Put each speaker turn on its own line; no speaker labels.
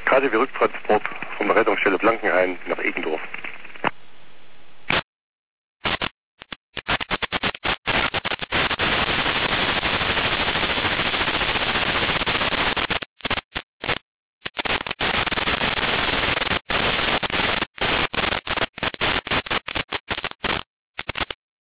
KTW Rücktransport von der Rettungsstelle Blankenhain nach Egendorf.